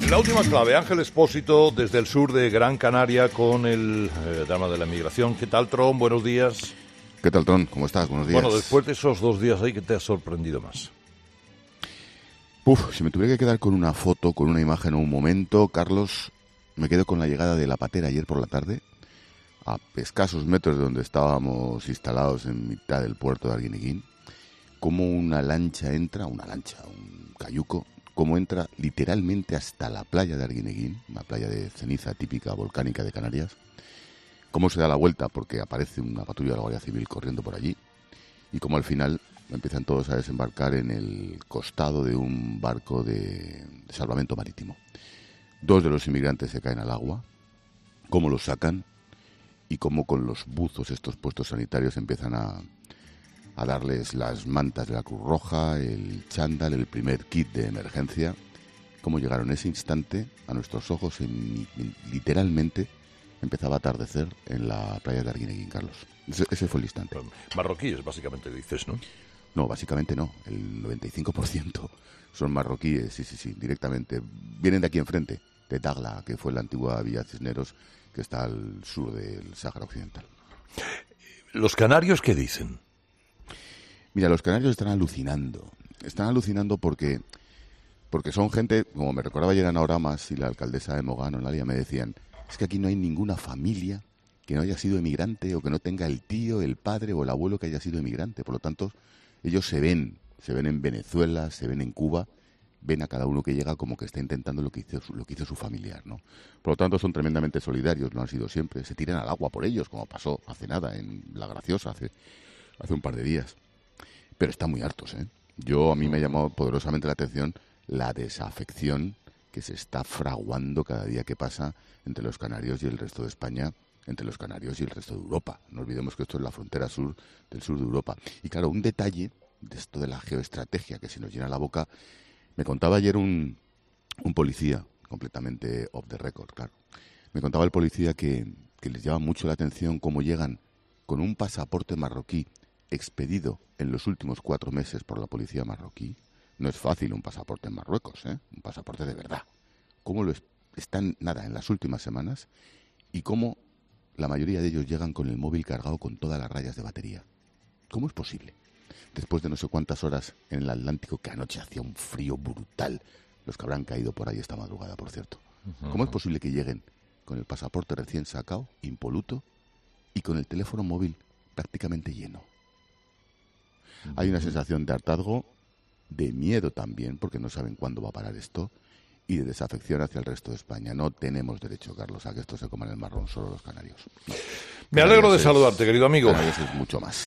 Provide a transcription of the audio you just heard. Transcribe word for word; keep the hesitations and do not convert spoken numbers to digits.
La última clave, Ángel Expósito, desde el sur de Gran Canaria, con el eh, drama de la inmigración. ¿Qué tal, Tron? Buenos días. ¿Qué tal, Tron? ¿Cómo estás? Buenos días. Bueno, después de esos dos días ahí, ¿qué te ha sorprendido más? Uf, si me tuviera que quedar con una foto, con una imagen o un momento, Carlos, me quedo con la llegada de la patera ayer por la tarde, a escasos metros de donde estábamos instalados en mitad del puerto de Arguineguín, cómo una lancha entra, una lancha, un cayuco, cómo entra literalmente hasta la playa de Arguineguín, una playa de ceniza típica volcánica de Canarias, cómo se da la vuelta porque aparece una patrulla de la Guardia Civil corriendo por allí, y cómo al final empiezan todos a desembarcar en el costado de un barco de, de salvamento marítimo. Dos de los inmigrantes se caen al agua, cómo los sacan y cómo con los buzos estos puestos sanitarios empiezan a, a darles las mantas de la Cruz Roja, el chándal, el primer kit de emergencia, cómo llegaron en ese instante a nuestros ojos en, en, literalmente empezaba a atardecer en la playa de Arguineguín, Carlos. Ese, ese fue el instante. Marroquíes, básicamente, dices, ¿no? No, básicamente no. El noventa y cinco por ciento son marroquíes, sí, sí, sí, directamente. Vienen de aquí enfrente, de Daghla, que fue la antigua Villa Cisneros, que está al sur del Sáhara Occidental. ¿Los canarios qué dicen? Mira, los canarios están alucinando. Están alucinando porque, porque son gente, como me recordaba ayer Ana Oramas y la alcaldesa de Mogán, Nalia, me decían, es que aquí no hay ninguna familia que no haya sido emigrante o que no tenga el tío, el padre o el abuelo que haya sido emigrante. Por lo tanto, ellos se ven, se ven en Venezuela, se ven en Cuba, ven a cada uno que llega como que está intentando lo que hizo su, lo que hizo su familiar, ¿no? Por lo tanto, son tremendamente solidarios, lo han sido siempre. Se tiran al agua por ellos, como pasó hace nada en La Graciosa, hace, hace un par de días. Pero están muy hartos, ¿eh? Yo, a mí me ha llamado poderosamente la atención la desafección que se está fraguando cada día que pasa entre los canarios y el resto de España, entre los canarios y el resto de Europa. No olvidemos que esto es la frontera sur del sur de Europa. Y claro, un detalle de esto de la geoestrategia que se nos llena la boca, me contaba ayer un, un policía, completamente off the record, claro. Me contaba el policía que, que les llama mucho la atención cómo llegan con un pasaporte marroquí expedido en los últimos cuatro meses por la policía marroquí. No es fácil un pasaporte en Marruecos, ¿eh? Un pasaporte de verdad. Cómo lo es, están, nada, en las últimas semanas y cómo la mayoría de ellos llegan con el móvil cargado con todas las rayas de batería. ¿Cómo es posible? Después de no sé cuántas horas en el Atlántico, que anoche hacía un frío brutal, los que habrán caído por ahí esta madrugada, por cierto. ¿Cómo es posible que lleguen con el pasaporte recién sacado, impoluto, y con el teléfono móvil prácticamente lleno? Hay una sensación de hartazgo, de miedo también, porque no saben cuándo va a parar esto, y de desafección hacia el resto de España. No tenemos derecho, Carlos, a que esto se coma en el marrón solo los canarios. No. Me alegro de saludarte, querido amigo. Canarios es mucho más.